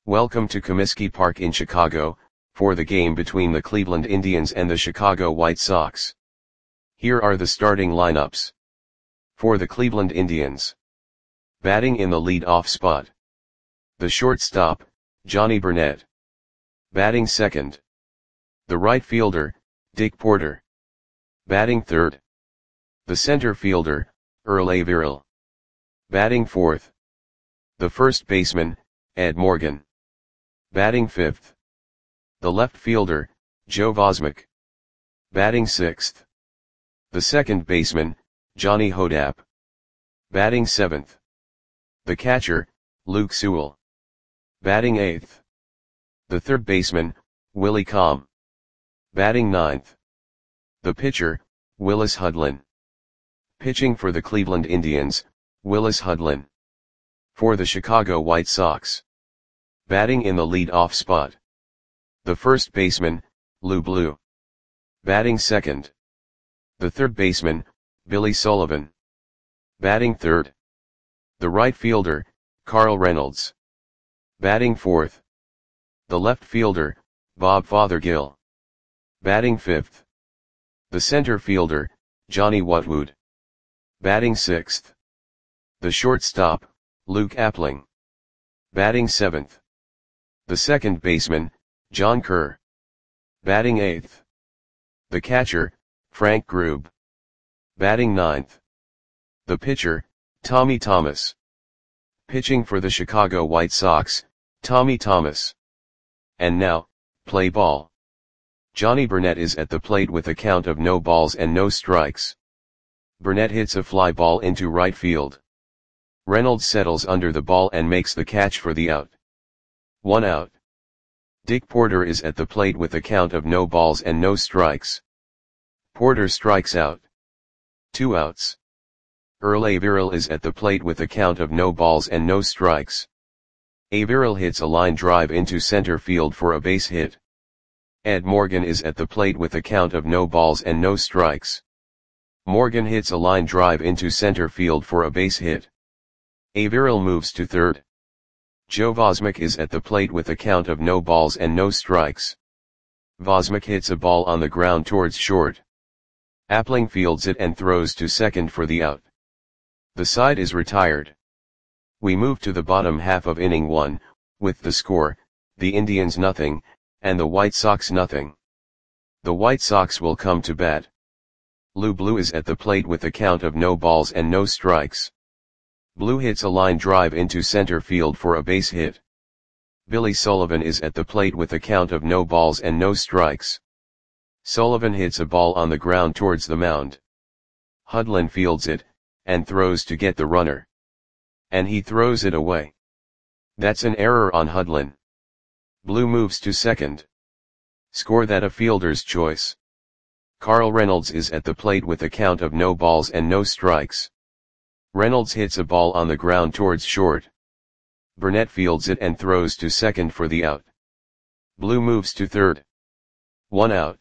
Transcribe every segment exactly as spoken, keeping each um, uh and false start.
Welcome to Comiskey Park in Chicago, for the game between the Cleveland Indians and the Chicago White Sox. Here are the starting lineups. For the Cleveland Indians. Batting in the lead-off spot. The shortstop, Johnny Burnett. Batting second. The right fielder, Dick Porter. Batting third. The center fielder, Earl Averill. Batting fourth. The first baseman, Ed Morgan. Batting fifth. The left fielder, Joe Vosmek. Batting sixth. The second baseman, Johnny Hodapp. Batting seventh. The catcher, Luke Sewell. Batting eighth. The third baseman, Willie Comm. Batting ninth. The pitcher, Willis Hudlin. Pitching for the Cleveland Indians, Willis Hudlin. For the Chicago White Sox. Batting in the lead-off spot. The first baseman, Lou Blue. Batting second. The third baseman, Billy Sullivan. Batting third. The right fielder, Carl Reynolds. Batting fourth. The left fielder, Bob Fothergill. Batting fifth. The center fielder, Johnny Watwood. Batting sixth. The shortstop, Luke Appling. Batting seventh. The second baseman, John Kerr. Batting eighth. The catcher, Frank Grube. Batting ninth. The pitcher, Tommy Thomas. Pitching for the Chicago White Sox, Tommy Thomas. And now, play ball. Johnny Burnett is at the plate with a count of no balls and no strikes. Burnett hits a fly ball into right field. Reynolds settles under the ball and makes the catch for the out. One out. Dick Porter is at the plate with a count of no balls and no strikes. Porter strikes out. Two outs. Earl Averill is at the plate with a count of no balls and no strikes. Averill hits a line drive into center field for a base hit. Ed Morgan is at the plate with a count of no balls and no strikes. Morgan hits a line drive into center field for a base hit. Averill moves to third. Joe Vosmek is at the plate with a count of no balls and no strikes. Vosmek hits a ball on the ground towards short. Appling fields it and throws to second for the out. The side is retired. We move to the bottom half of inning one, with the score, the Indians nothing, and the White Sox nothing. The White Sox will come to bat. Lou Blue is at the plate with a count of no balls and no strikes. Blue hits a line drive into center field for a base hit. Billy Sullivan is at the plate with a count of no balls and no strikes. Sullivan hits a ball on the ground towards the mound. Hudlin fields it, and throws to get the runner. And he throws it away. That's an error on Hudlin. Blue moves to second. Score that a fielder's choice. Carl Reynolds is at the plate with a count of no balls and no strikes. Reynolds hits a ball on the ground towards short. Burnett fields it and throws to second for the out. Blue moves to third. One out.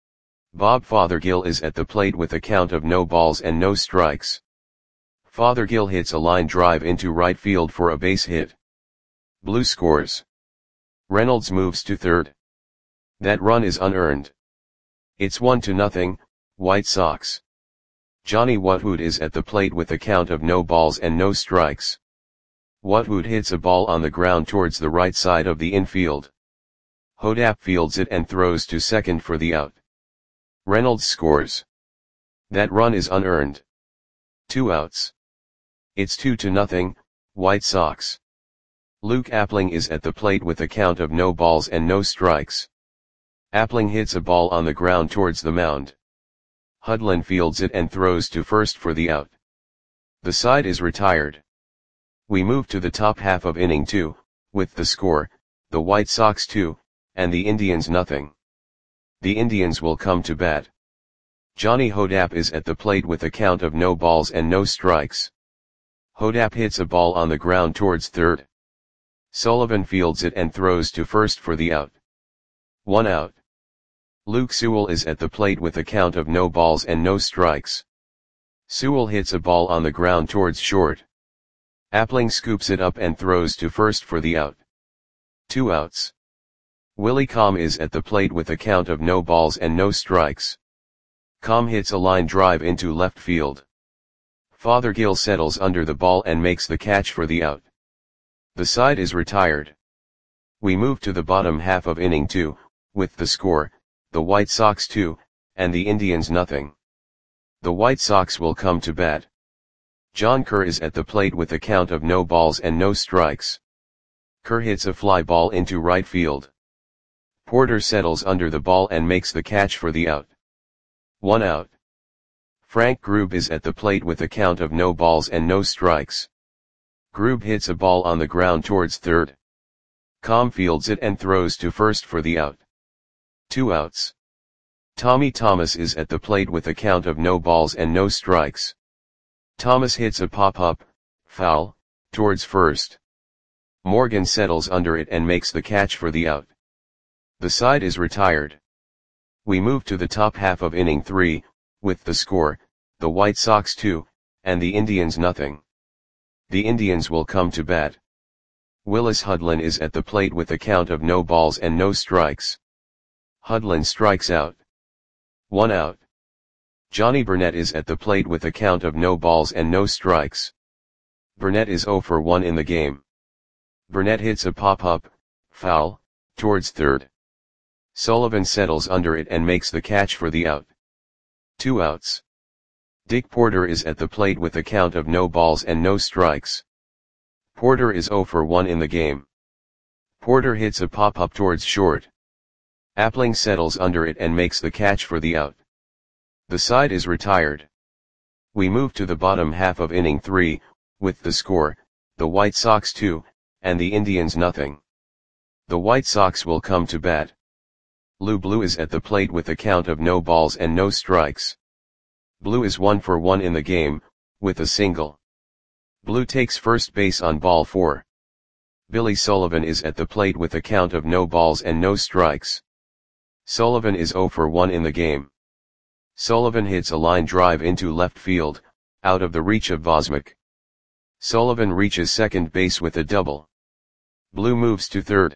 Bob Fothergill is at the plate with a count of no balls and no strikes. Fothergill hits a line drive into right field for a base hit. Blue scores. Reynolds moves to third. That run is unearned. It's one to nothing, White Sox. Johnny Watwood is at the plate with a count of no balls and no strikes. Watwood hits a ball on the ground towards the right side of the infield. Hodapp fields it and throws to second for the out. Reynolds scores. That run is unearned. Two outs. It's two to nothing, White Sox. Luke Appling is at the plate with a count of no balls and no strikes. Appling hits a ball on the ground towards the mound. Hudlin fields it and throws to first for the out. The side is retired. We move to the top half of inning two, with the score, the White Sox two, and the Indians nothing. The Indians will come to bat. Johnny Hodapp is at the plate with a count of no balls and no strikes. Hodapp hits a ball on the ground towards third. Sullivan fields it and throws to first for the out. One out. Luke Sewell is at the plate with a count of no balls and no strikes. Sewell hits a ball on the ground towards short. Appling scoops it up and throws to first for the out. Two outs. Willie Com is at the plate with a count of no balls and no strikes. Com hits a line drive into left field. Fothergill settles under the ball and makes the catch for the out. The side is retired. We move to the bottom half of inning two, with the score, the White Sox two, and the Indians nothing. The White Sox will come to bat. John Kerr is at the plate with a count of no balls and no strikes. Kerr hits a fly ball into right field. Porter settles under the ball and makes the catch for the out. One out. Frank Grube is at the plate with a count of no balls and no strikes. Grube hits a ball on the ground towards third. Com fields it and throws to first for the out. Two outs. Tommy Thomas is at the plate with a count of no balls and no strikes. Thomas hits a pop-up, foul, towards first. Morgan settles under it and makes the catch for the out. The side is retired. We move to the top half of inning three, with the score, the White Sox two, and the Indians nothing. The Indians will come to bat. Willis Hudlin is at the plate with a count of no balls and no strikes. Hudlin strikes out. One out. Johnny Burnett is at the plate with a count of no balls and no strikes. Burnett is oh for one in the game. Burnett hits a pop-up, foul, towards third. Sullivan settles under it and makes the catch for the out. Two outs. Dick Porter is at the plate with a count of no balls and no strikes. Porter is oh for one in the game. Porter hits a pop-up towards short. Appling settles under it and makes the catch for the out. The side is retired. We move to the bottom half of inning three, with the score, the White Sox two, and the Indians nothing. The White Sox will come to bat. Lou Blue is at the plate with a count of no balls and no strikes. Blue is one for one in the game, with a single. Blue takes first base on ball four. Billy Sullivan is at the plate with a count of no balls and no strikes. Sullivan is oh for one in the game. Sullivan hits a line drive into left field, out of the reach of Vosmic. Sullivan reaches second base with a double. Blue moves to third.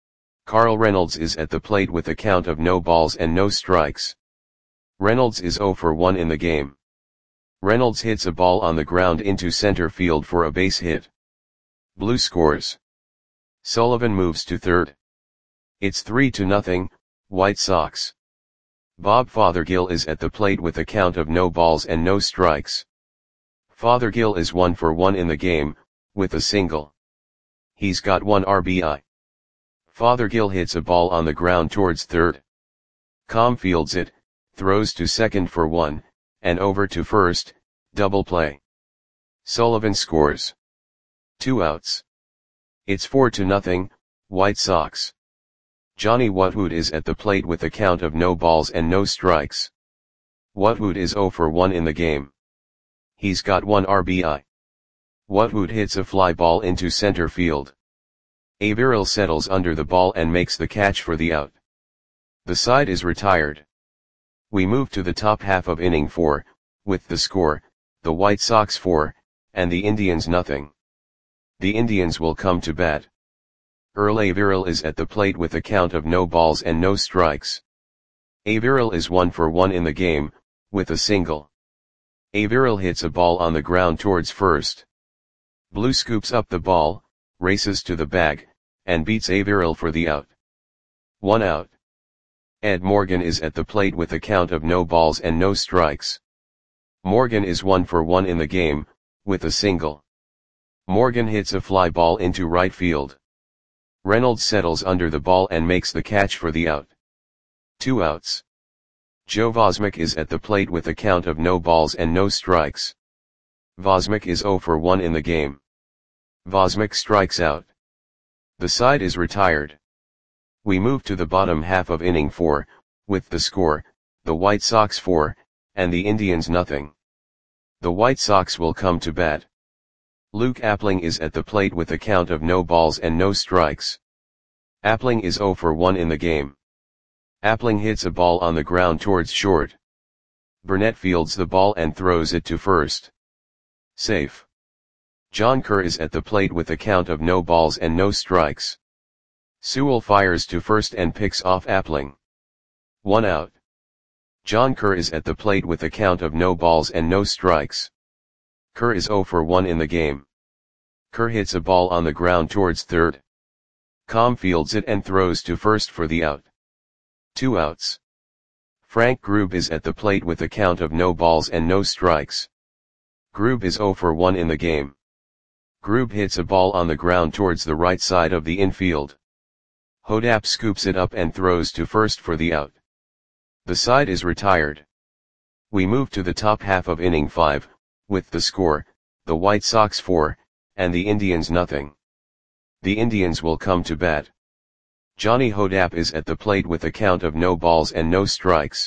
Carl Reynolds is at the plate with a count of no balls and no strikes. Reynolds is oh for one in the game. Reynolds hits a ball on the ground into center field for a base hit. Blue scores. Sullivan moves to third. It's three to nothing, White Sox. Bob Fothergill is at the plate with a count of no balls and no strikes. Fothergill is one for one in the game, with a single. He's got one R B I. Fothergill hits a ball on the ground towards third. Com fields it, throws to second for one, and over to first, double play. Sullivan scores. Two outs. It's four to nothing, White Sox. Johnny Whatwood is at the plate with a count of no balls and no strikes. Whatwood is oh for one in the game. He's got one R B I. Whatwood hits a fly ball into center field. Averill settles under the ball and makes the catch for the out. The side is retired. We move to the top half of inning four, with the score, the White Sox four, and the Indians nothing. The Indians will come to bat. Earl Averill is at the plate with a count of no balls and no strikes. Averill is one for one in the game, with a single. Averill hits a ball on the ground towards first. Blue scoops up the ball, races to the bag, and beats Averill for the out. One out. Ed Morgan is at the plate with a count of no balls and no strikes. Morgan is one for one in the game, with a single. Morgan hits a fly ball into right field. Reynolds settles under the ball and makes the catch for the out. Two outs. Joe Vosmic is at the plate with a count of no balls and no strikes. Vosmic is oh for one in the game. Vosmic strikes out. The side is retired. We move to the bottom half of inning four, with the score, the White Sox four, and the Indians nothing. The White Sox will come to bat. Luke Appling is at the plate with a count of no balls and no strikes. Appling is oh for one in the game. Appling hits a ball on the ground towards short. Burnett fields the ball and throws it to first. Safe. John Kerr is at the plate with a count of no balls and no strikes. Sewell fires to first and picks off Appling. One out. John Kerr is at the plate with a count of no balls and no strikes. Kerr is oh for one in the game. Kerr hits a ball on the ground towards third. Com fields it and throws to first for the out. Two outs. Frank Grube is at the plate with a count of no balls and no strikes. Grube is oh for one in the game. Grube hits a ball on the ground towards the right side of the infield. Hodapp scoops it up and throws to first for the out. The side is retired. We move to the top half of inning five, with the score, the White Sox four, and the Indians nothing. The Indians will come to bat. Johnny Hodapp is at the plate with a count of no balls and no strikes.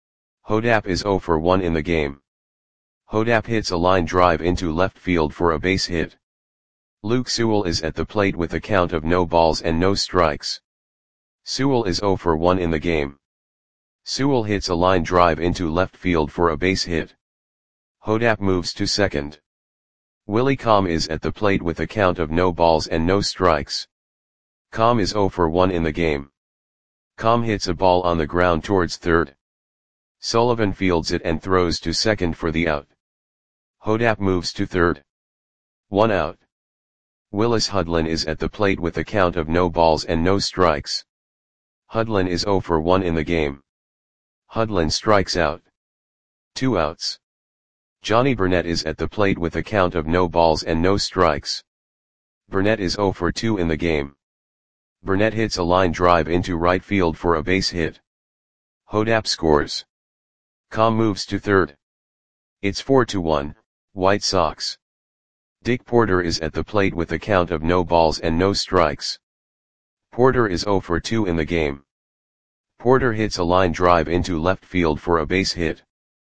Hodapp is oh for one in the game. Hodapp hits a line drive into left field for a base hit. Luke Sewell is at the plate with a count of no balls and no strikes. Sewell is oh for one in the game. Sewell hits a line drive into left field for a base hit. Hodapp moves to second. Willie Com is at the plate with a count of no balls and no strikes. Com is oh for one in the game. Com hits a ball on the ground towards third. Sullivan fields it and throws to second for the out. Hodapp moves to third. One out. Willis Hudlin is at the plate with a count of no balls and no strikes. Hudlin is oh for one in the game. Hudlin strikes out. Two outs. Johnny Burnett is at the plate with a count of no balls and no strikes. Burnett is oh for two in the game. Burnett hits a line drive into right field for a base hit. Hodapp scores. Com moves to third. It's four to one, White Sox. Dick Porter is at the plate with a count of no balls and no strikes. Porter is oh for two in the game. Porter hits a line drive into left field for a base hit.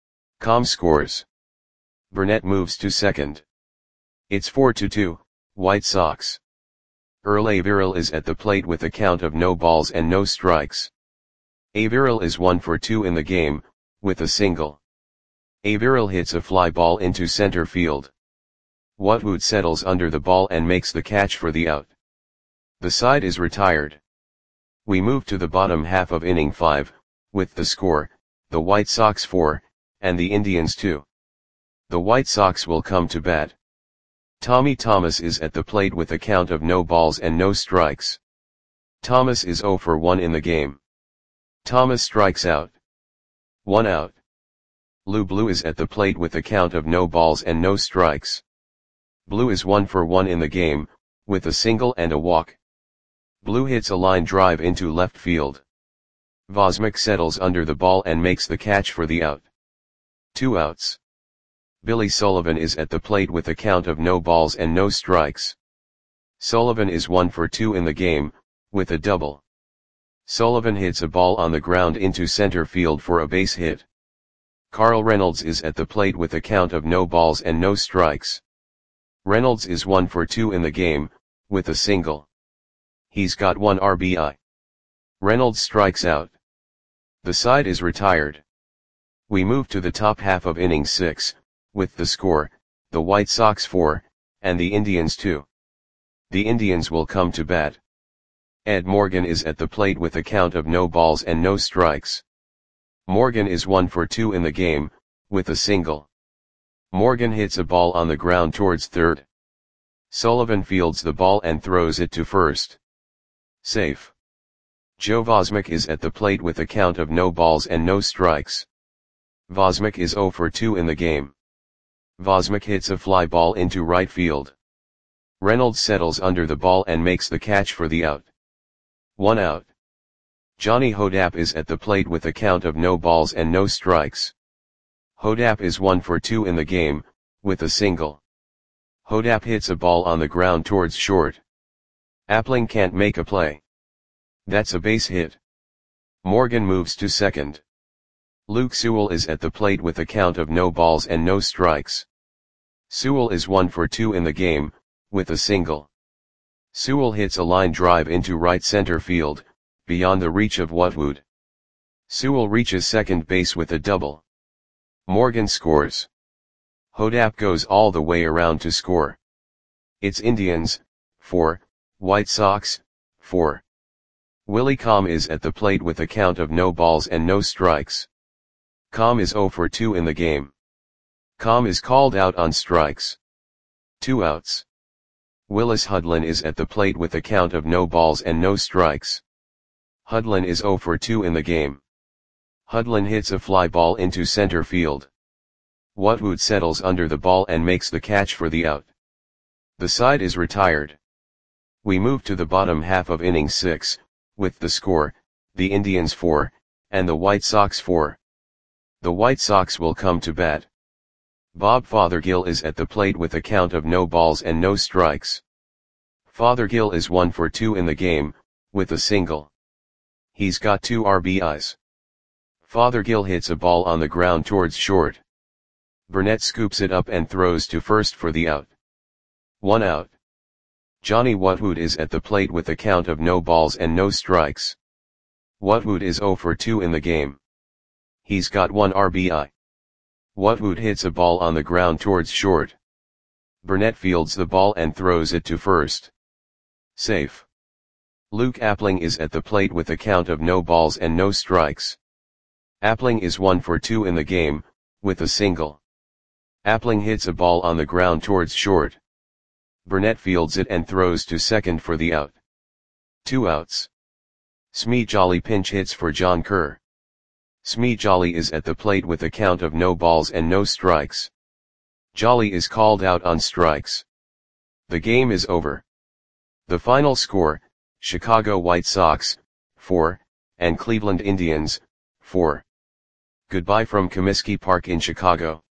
Com scores. Burnett moves to second. It's four to two, White Sox. Earl Averill is at the plate with a count of no balls and no strikes. Averill is one for two in the game, with a single. Averill hits a fly ball into center field. Watwood settles under the ball and makes the catch for the out. The side is retired. We move to the bottom half of inning five, with the score, the White Sox four, and the Indians two. The White Sox will come to bat. Tommy Thomas is at the plate with a count of no balls and no strikes. Thomas is oh for one in the game. Thomas strikes out. One out. Lou Blue is at the plate with a count of no balls and no strikes. Blue is one for one in the game, with a single and a walk. Blue hits a line drive into left field. Vosmick settles under the ball and makes the catch for the out. Two outs. Billy Sullivan is at the plate with a count of no balls and no strikes. Sullivan is one for two in the game, with a double. Sullivan hits a ball on the ground into center field for a base hit. Carl Reynolds is at the plate with a count of no balls and no strikes. Reynolds is one for two in the game, with a single. He's got one R B I. Reynolds strikes out. The side is retired. We move to the top half of inning six, with the score, the White Sox four, and the Indians two. The Indians will come to bat. Ed Morgan is at the plate with a count of no balls and no strikes. Morgan is one for two in the game, with a single. Morgan hits a ball on the ground towards third. Sullivan fields the ball and throws it to first. Safe. Joe Vosmick is at the plate with a count of no balls and no strikes. Vosmick is oh for two in the game. Vosmick hits a fly ball into right field. Reynolds settles under the ball and makes the catch for the out. One out. Johnny Hodapp is at the plate with a count of no balls and no strikes. Hodapp is one for two in the game, with a single. Hodapp hits a ball on the ground towards short. Appling can't make a play. That's a base hit. Morgan moves to second. Luke Sewell is at the plate with a count of no balls and no strikes. Sewell is one for two in the game, with a single. Sewell hits a line drive into right center field, beyond the reach of Watwood. Sewell reaches second base with a double. Morgan scores. Hodapp goes all the way around to score. It's Indians, four, White Sox, four. Willie Com is at the plate with a count of no balls and no strikes. Com is zero for two in the game. Com is called out on strikes. Two outs. Willis Hudlin is at the plate with a count of no balls and no strikes. Hudlin is zero for two in the game. Hudlin hits a fly ball into center field. Whatwood settles under the ball and makes the catch for the out. The side is retired. We move to the bottom half of inning six, with the score, the Indians four, and the White Sox four. The White Sox will come to bat. Bob Fothergill is at the plate with a count of no balls and no strikes. Fothergill is one for two in the game, with a single. He's got two R B Is. Fothergill hits a ball on the ground towards short. Burnett scoops it up and throws to first for the out. One out. Johnny Whatwood is at the plate with a count of no balls and no strikes. Whatwood is zero for two in the game. He's got one R B I. Whatwood hits a ball on the ground towards short. Burnett fields the ball and throws it to first. Safe. Luke Appling is at the plate with a count of no balls and no strikes. Appling is one for two in the game, with a single. Appling hits a ball on the ground towards short. Burnett fields it and throws to second for the out. Two outs. Smee Jolly pinch hits for John Kerr. Smee Jolly is at the plate with a count of no balls and no strikes. Jolly is called out on strikes. The game is over. The final score, Chicago White Sox, four, and Cleveland Indians, four. Goodbye from Comiskey Park in Chicago.